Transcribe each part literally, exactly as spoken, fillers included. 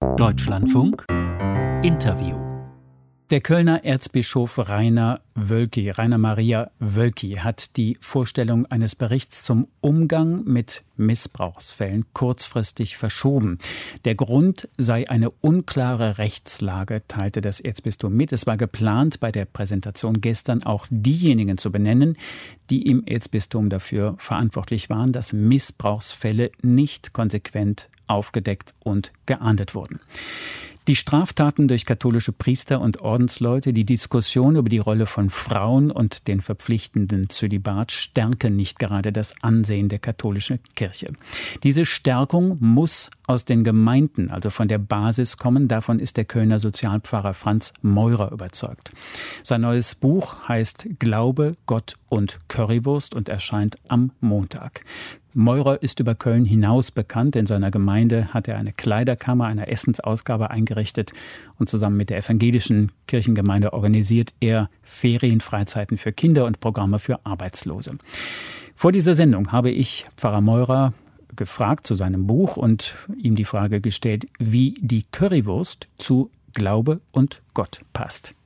Deutschlandfunk Interview. Der Kölner Erzbischof Rainer Wölki, Rainer Maria Wölki, hat die Vorstellung eines Berichts zum Umgang mit Missbrauchsfällen kurzfristig verschoben. Der Grund sei eine unklare Rechtslage, teilte das Erzbistum mit. Es war geplant, bei der Präsentation gestern auch diejenigen zu benennen, die im Erzbistum dafür verantwortlich waren, dass Missbrauchsfälle nicht konsequent aufgedeckt und geahndet wurden. Die Straftaten durch katholische Priester und Ordensleute, die Diskussion über die Rolle von Frauen und den verpflichtenden Zölibat stärken nicht gerade das Ansehen der katholischen Kirche. Diese Stärkung muss aus den Gemeinden, also von der Basis kommen. Davon ist der Kölner Sozialpfarrer Franz Meurer überzeugt. Sein neues Buch heißt Glaube, Gott und Currywurst und erscheint am Montag. Meurer ist über Köln hinaus bekannt. In seiner Gemeinde hat er eine Kleiderkammer, eine Essensausgabe eingerichtet und zusammen mit der evangelischen Kirchengemeinde organisiert er Ferienfreizeiten für Kinder und Programme für Arbeitslose. Vor dieser Sendung habe ich Pfarrer Meurer gefragt zu seinem Buch und ihm die Frage gestellt, wie die Currywurst zu Glaube und Gott passt.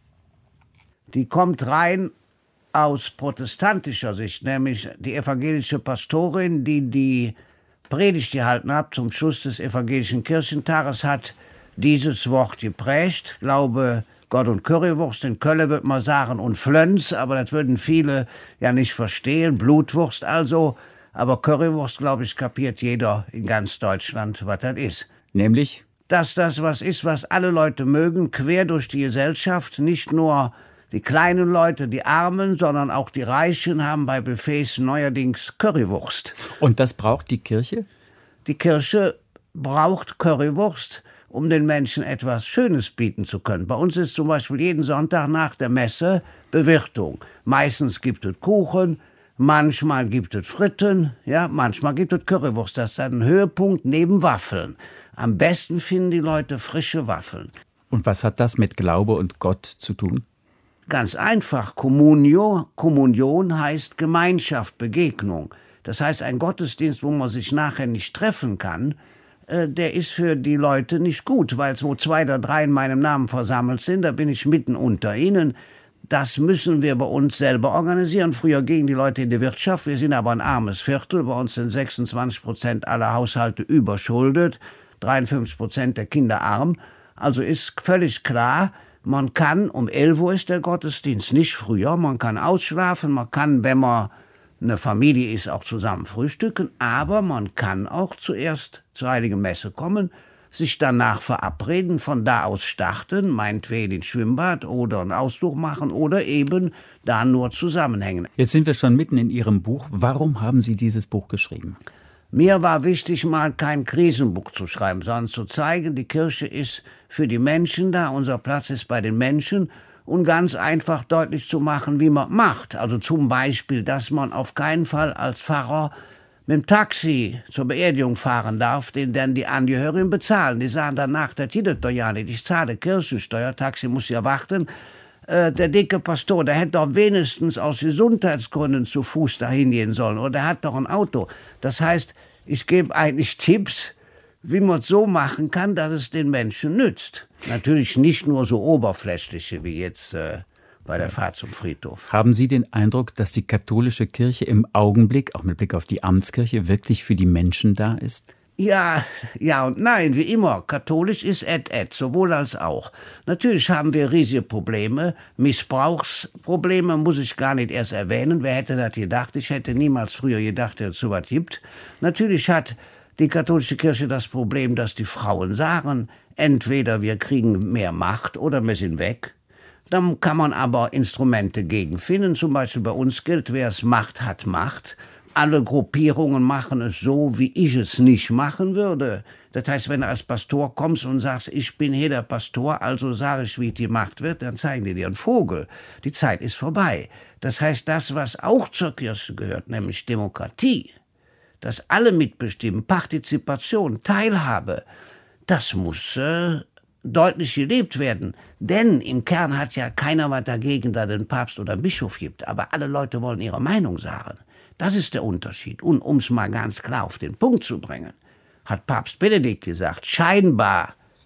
Die kommt rein aus protestantischer Sicht, nämlich die evangelische Pastorin, die die Predigt gehalten hat zum Schluss des evangelischen Kirchentages, hat dieses Wort geprägt. Glaube, Gott und Currywurst. In Köln würde man sagen und Flöns, aber das würden viele ja nicht verstehen. Blutwurst also. Aber Currywurst, glaube ich, kapiert jeder in ganz Deutschland, was das ist. Nämlich? Dass das was ist, was alle Leute mögen, quer durch die Gesellschaft, nicht nur die kleinen Leute, die Armen, sondern auch die Reichen haben bei Buffets neuerdings Currywurst. Und das braucht die Kirche? Die Kirche braucht Currywurst, um den Menschen etwas Schönes bieten zu können. Bei uns ist zum Beispiel jeden Sonntag nach der Messe Bewirtung. Meistens gibt es Kuchen, manchmal gibt es Fritten, ja, manchmal gibt es Currywurst. Das ist ein Höhepunkt neben Waffeln. Am besten finden die Leute frische Waffeln. Und was hat das mit Glaube und Gott zu tun? Ganz einfach. Communio, Kommunion heißt Gemeinschaft, Begegnung. Das heißt, ein Gottesdienst, wo man sich nachher nicht treffen kann, äh, der ist für die Leute nicht gut, weil es wo zwei oder drei in meinem Namen versammelt sind, da bin ich mitten unter ihnen. Das müssen wir bei uns selber organisieren. Früher gingen die Leute in die Wirtschaft, wir sind aber ein armes Viertel. Bei uns sind sechsundzwanzig Prozent aller Haushalte überschuldet, dreiundfünfzig Prozent der Kinder arm. Also ist völlig klar, man kann, um elf Uhr ist der Gottesdienst, nicht früher. Man kann ausschlafen, man kann, wenn man eine Familie ist, auch zusammen frühstücken. Aber man kann auch zuerst zur Heiligen Messe kommen, sich danach verabreden, von da aus starten, meinetwegen ins Schwimmbad oder einen Ausflug machen oder eben da nur zusammenhängen. Jetzt sind wir schon mitten in Ihrem Buch. Warum haben Sie dieses Buch geschrieben? Mir war wichtig, mal kein Krisenbuch zu schreiben, sondern zu zeigen, die Kirche ist für die Menschen da, unser Platz ist bei den Menschen und ganz einfach deutlich zu machen, wie man macht. Also zum Beispiel, dass man auf keinen Fall als Pfarrer mit dem Taxi zur Beerdigung fahren darf, den dann die Angehörigen bezahlen. Die sagen danach, das geht doch ja nicht, ich zahle Kirchensteuer, Taxi muss ja warten. Äh, der dicke Pastor, der hätte doch wenigstens aus Gesundheitsgründen zu Fuß dahin gehen sollen oder der hat doch ein Auto. Das heißt, ich gebe eigentlich Tipps, wie man es so machen kann, dass es den Menschen nützt. Natürlich nicht nur so oberflächliche wie jetzt äh, bei der Fahrt zum Friedhof. Haben Sie den Eindruck, dass die katholische Kirche im Augenblick, auch mit Blick auf die Amtskirche, wirklich für die Menschen da ist? Ja, ja und nein, wie immer. Katholisch ist et et, sowohl als auch. Natürlich haben wir riesige Probleme. Missbrauchsprobleme muss ich gar nicht erst erwähnen. Wer hätte das gedacht? Ich hätte niemals früher gedacht, dass es so was gibt. Natürlich hat die katholische Kirche das Problem, dass die Frauen sagen, entweder wir kriegen mehr Macht oder wir sind weg. Dann kann man aber Instrumente gegen finden. Zum Beispiel bei uns gilt, wer es Macht hat, Macht. Alle Gruppierungen machen es so, wie ich es nicht machen würde. Das heißt, wenn du als Pastor kommst und sagst, ich bin hier der Pastor, also sage ich, wie es gemacht wird, dann zeigen die dir einen Vogel. Die Zeit ist vorbei. Das heißt, das, was auch zur Kirche gehört, nämlich Demokratie, dass alle mitbestimmen, Partizipation, Teilhabe, das muss äh, deutlich gelebt werden. Denn im Kern hat ja keiner was dagegen, da den Papst oder einen Bischof gibt. Aber alle Leute wollen ihre Meinung sagen. Das ist der Unterschied. Und um es mal ganz klar auf den Punkt zu bringen, hat Papst Benedikt gesagt, scheinbar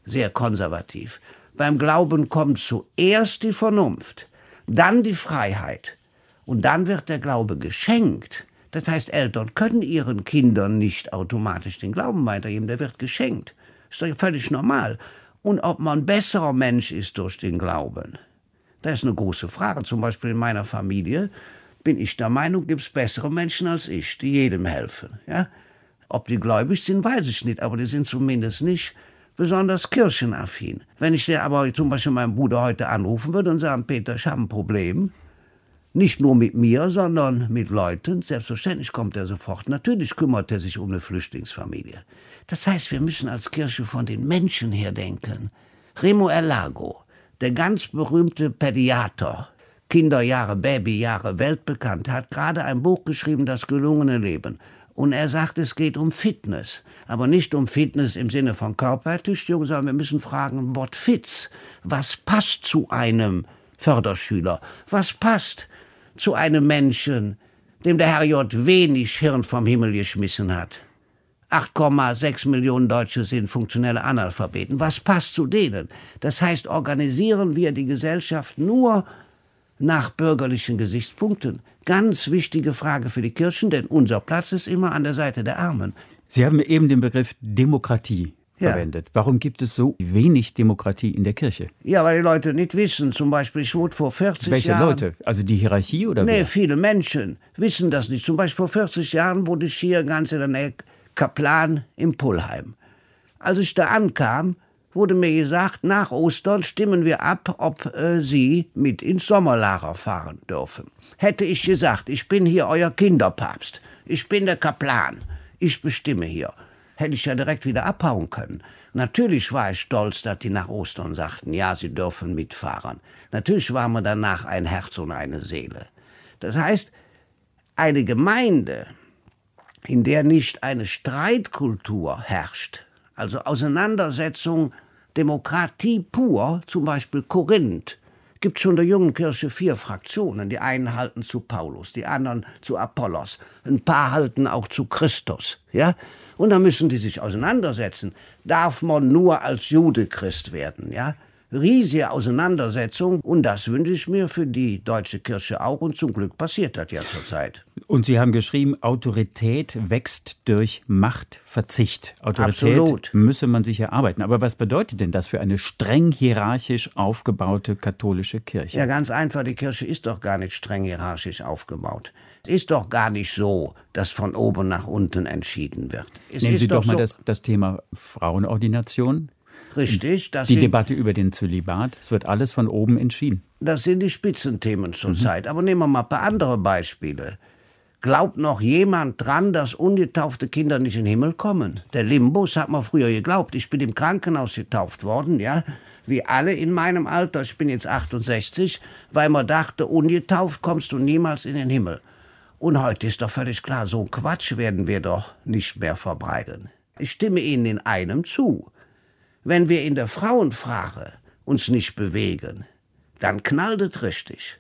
sehr konservativ. Beim Glauben kommt zuerst die Vernunft, dann die Freiheit und dann wird der Glaube geschenkt. Das heißt, Eltern können ihren Kindern nicht automatisch den Glauben weitergeben, der wird geschenkt. Das ist doch völlig normal. Und ob man besserer Mensch ist durch den Glauben, das ist eine große Frage. Zum Beispiel in meiner Familie bin ich der Meinung, gibt es bessere Menschen als ich, die jedem helfen. Ja? Ob die gläubig sind, weiß ich nicht, aber die sind zumindest nicht besonders kirchenaffin. Wenn ich dir aber zum Beispiel meinen Bruder heute anrufen würde und sagen, Peter, ich habe ein Problem, nicht nur mit mir, sondern mit Leuten, selbstverständlich kommt er sofort. Natürlich kümmert er sich um eine Flüchtlingsfamilie. Das heißt, wir müssen als Kirche von den Menschen her denken. Remo Erlago, der ganz berühmte Pädiater, Kinderjahre, Babyjahre, weltbekannt, hat gerade ein Buch geschrieben, Das gelungene Leben. Und er sagt, es geht um Fitness. Aber nicht um Fitness im Sinne von Körperertüchtigung, sondern wir müssen fragen, what fits? Was passt zu einem Förderschüler? Was passt zu einem Menschen, dem der Herr J. wenig Hirn vom Himmel geschmissen hat? acht Komma sechs Millionen Deutsche sind funktionelle Analphabeten. Was passt zu denen? Das heißt, organisieren wir die Gesellschaft nur nach bürgerlichen Gesichtspunkten. Ganz wichtige Frage für die Kirchen, denn unser Platz ist immer an der Seite der Armen. Sie haben eben den Begriff Demokratie Ja. verwendet. Warum gibt es so wenig Demokratie in der Kirche? Ja, weil die Leute nicht wissen. Zum Beispiel, ich wurde vor vierzig Welche Jahren... Leute? Also die Hierarchie oder Nee, wer? viele Menschen wissen das nicht. Zum Beispiel vor vierzig Jahren wurde ich hier ganz in der Nähe Kaplan in Pullheim. Als ich da ankam, wurde mir gesagt, nach Ostern stimmen wir ab, ob äh, Sie mit ins Sommerlager fahren dürfen. Hätte ich gesagt, ich bin hier euer Kinderpapst, ich bin der Kaplan, ich bestimme hier, hätte ich ja direkt wieder abhauen können. Natürlich war ich stolz, dass die nach Ostern sagten, ja, Sie dürfen mitfahren. Natürlich waren wir danach ein Herz und eine Seele. Das heißt, eine Gemeinde, in der nicht eine Streitkultur herrscht, also Auseinandersetzung, Demokratie pur, zum Beispiel Korinth, gibt schon in der jungen Kirche vier Fraktionen. Die einen halten zu Paulus, die anderen zu Apollos, ein paar halten auch zu Christus. Ja? Und da müssen die sich auseinandersetzen. Darf man nur als Jude Christ werden? Ja? Riesige Auseinandersetzung und das wünsche ich mir für die deutsche Kirche auch und zum Glück passiert das ja zurzeit. Und Sie haben geschrieben, Autorität wächst durch Machtverzicht. Autorität Absolut. müsse man sich erarbeiten. Aber was bedeutet denn das für eine streng hierarchisch aufgebaute katholische Kirche? Ja, ganz einfach, die Kirche ist doch gar nicht streng hierarchisch aufgebaut. Es ist doch gar nicht so, dass von oben nach unten entschieden wird. Es Nehmen ist Sie doch mal so, das, das Thema Frauenordination. Richtig, das Die sind, Debatte über den Zölibat. Es wird alles von oben entschieden. das sind die Spitzenthemen zurzeit. Aber nehmen wir mal ein paar andere Beispiele. Glaubt noch jemand dran, dass ungetaufte Kinder nicht in den Himmel kommen? Der Limbus hat man früher geglaubt. Ich bin im Krankenhaus getauft worden, ja, wie alle in meinem Alter. Ich bin jetzt achtundsechzig, weil man dachte, ungetauft kommst du niemals in den Himmel. Und heute ist doch völlig klar, so ein Quatsch werden wir doch nicht mehr verbreiten. Ich stimme Ihnen in einem zu. Wenn wir in der Frauenfrage uns nicht bewegen, dann knallt es richtig.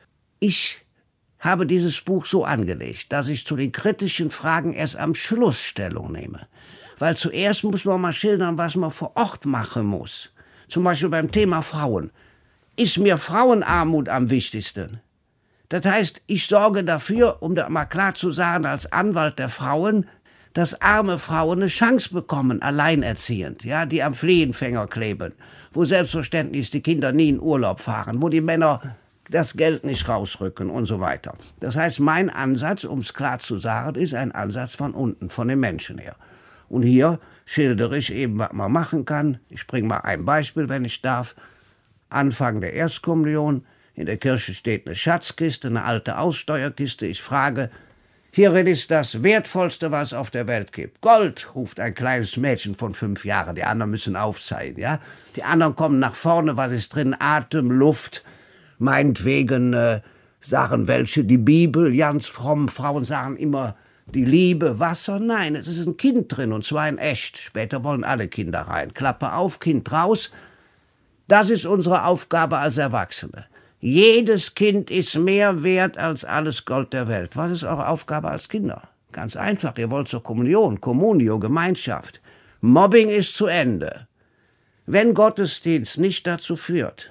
Ich habe dieses Buch so angelegt, dass ich zu den kritischen Fragen erst am Schluss Stellung nehme. Weil zuerst muss man mal schildern, was man vor Ort machen muss. Zum Beispiel beim Thema Frauen. Ist mir Frauenarmut am wichtigsten? Das heißt, ich sorge dafür, um das mal klar zu sagen, als Anwalt der Frauen, dass arme Frauen eine Chance bekommen, alleinerziehend, ja, die am Fliehenfänger kleben, wo selbstverständlich die Kinder nie in Urlaub fahren, wo die Männer das Geld nicht rausrücken und so weiter. Das heißt, mein Ansatz, um es klar zu sagen, ist ein Ansatz von unten, von den Menschen her. Und hier schildere ich eben, was man machen kann. Ich bringe mal ein Beispiel, wenn ich darf. Anfang der Erstkommunion, in der Kirche steht eine Schatzkiste, eine alte Aussteuerkiste. Ich frage, hierin ist das Wertvollste, was es auf der Welt gibt. Gold, ruft ein kleines Mädchen von fünf Jahren. Die anderen müssen aufzeigen, ja. Die anderen kommen nach vorne, was ist drin? Atem, Luft, meinetwegen äh, sagen welche die Bibel, ganz fromm. Frauen sagen immer die Liebe, Wasser. Nein, es ist ein Kind drin, und zwar in echt. Später wollen alle Kinder rein. Klappe auf, Kind raus. Das ist unsere Aufgabe als Erwachsene. Jedes Kind ist mehr wert als alles Gold der Welt. Was ist eure Aufgabe als Kinder? Ganz einfach, ihr wollt zur Kommunion, Communio, Gemeinschaft. Mobbing ist zu Ende. Wenn Gottesdienst nicht dazu führt,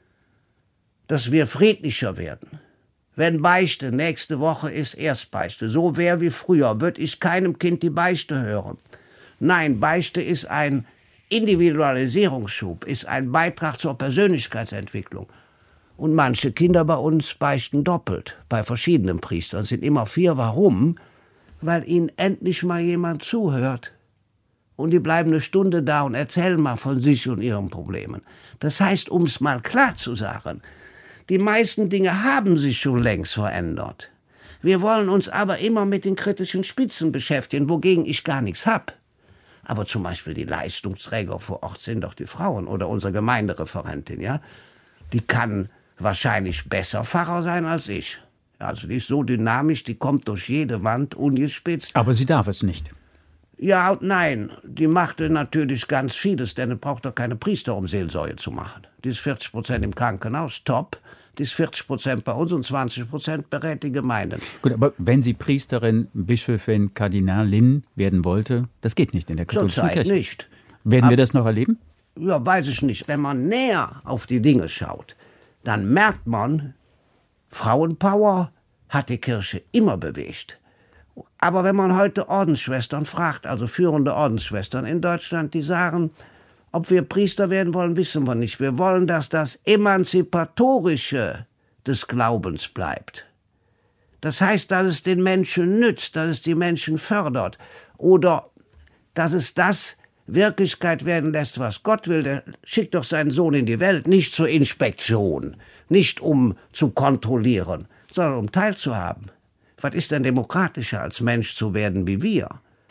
dass wir friedlicher werden, wenn Beichte, nächste Woche ist Erstbeichte, so wäre wie früher, würde ich keinem Kind die Beichte hören. Nein, Beichte ist ein Individualisierungsschub, ist ein Beitrag zur Persönlichkeitsentwicklung. Und manche Kinder bei uns beichten doppelt, bei verschiedenen Priestern, sind immer vier. Warum? Weil ihnen endlich mal jemand zuhört. Und die bleiben eine Stunde da und erzählen mal von sich und ihren Problemen. Das heißt, um es mal klar zu sagen, die meisten Dinge haben sich schon längst verändert. Wir wollen uns aber immer mit den kritischen Spitzen beschäftigen, wogegen ich gar nichts habe. Aber zum Beispiel die Leistungsträger vor Ort sind doch die Frauen oder unsere Gemeindereferentin, ja? Die kann wahrscheinlich besser Pfarrer sein als ich. Also die ist so dynamisch, die kommt durch jede Wand ungespitzt. Aber sie darf es nicht. Ja und nein, die machte natürlich ganz vieles, denn es braucht doch keine Priester, um Seelsorge zu machen. Die ist vierzig Prozent im Krankenhaus, top. Die ist vierzig Prozent bei uns und zwanzig Prozent berät die Gemeinden. Gut, aber wenn sie Priesterin, Bischöfin, Kardinalin werden wollte, das geht nicht in der katholischen Zurzeit Kirche. nicht. Werden Ab, wir das noch erleben? Ja, weiß ich nicht. Wenn man näher auf die Dinge schaut, dann merkt man, Frauenpower hat die Kirche immer bewegt. Aber wenn man heute Ordensschwestern fragt, also führende Ordensschwestern in Deutschland, die sagen, ob wir Priester werden wollen, wissen wir nicht. Wir wollen, dass das Emanzipatorische des Glaubens bleibt. Das heißt, dass es den Menschen nützt, dass es die Menschen fördert oder dass es das Wirklichkeit werden lässt, was Gott will. Der schickt doch seinen Sohn in die Welt, nicht zur Inspektion, nicht um zu kontrollieren, sondern um teilzuhaben. Was ist denn demokratischer, als Mensch zu werden wie wir?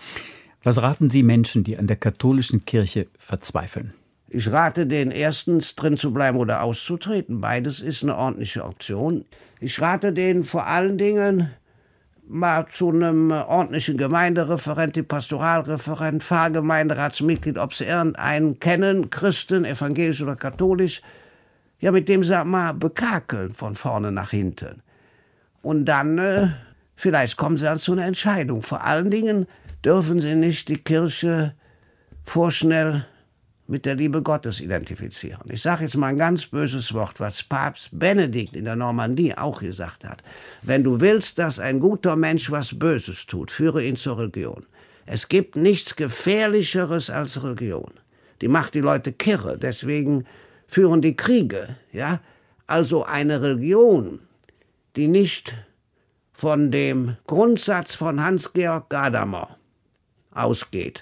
Was raten Sie Menschen, die an der katholischen Kirche verzweifeln? Ich rate denen erstens, drin zu bleiben oder auszutreten. Beides ist eine ordentliche Option. Ich rate denen vor allen Dingen, mal zu einem ordentlichen Gemeindereferent, Pastoralreferent, Pfarrgemeinderatsmitglied, ob sie irgendeinen kennen, Christen, evangelisch oder katholisch, ja, mit dem sie mal bekakeln von vorne nach hinten. Und dann, äh, vielleicht kommen sie dann zu einer Entscheidung. Vor allen Dingen dürfen sie nicht die Kirche vorschnell mit der Liebe Gottes identifizieren. Ich sage jetzt mal ein ganz böses Wort, was Papst Benedikt in der Normandie auch gesagt hat. Wenn du willst, dass ein guter Mensch was Böses tut, führe ihn zur Religion. Es gibt nichts Gefährlicheres als Religion. Die macht die Leute kirre, deswegen führen die Kriege. Ja? Also eine Religion, die nicht von dem Grundsatz von Hans-Georg Gadamer ausgeht.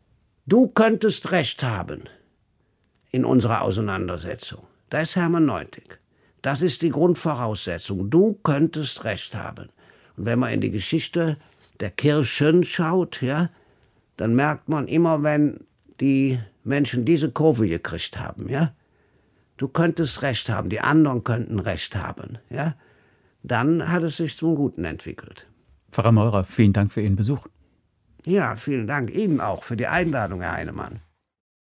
Du könntest Recht haben in unserer Auseinandersetzung. Da ist Hermeneutik. Das ist die Grundvoraussetzung. Du könntest Recht haben. Und wenn man in die Geschichte der Kirchen schaut, ja, dann merkt man immer, wenn die Menschen diese Kurve gekriegt haben, ja, du könntest Recht haben, die anderen könnten Recht haben, ja, dann hat es sich zum Guten entwickelt. Pfarrer Meurer, vielen Dank für Ihren Besuch. Ja, vielen Dank Ihnen auch für die Einladung, Herr Heinemann.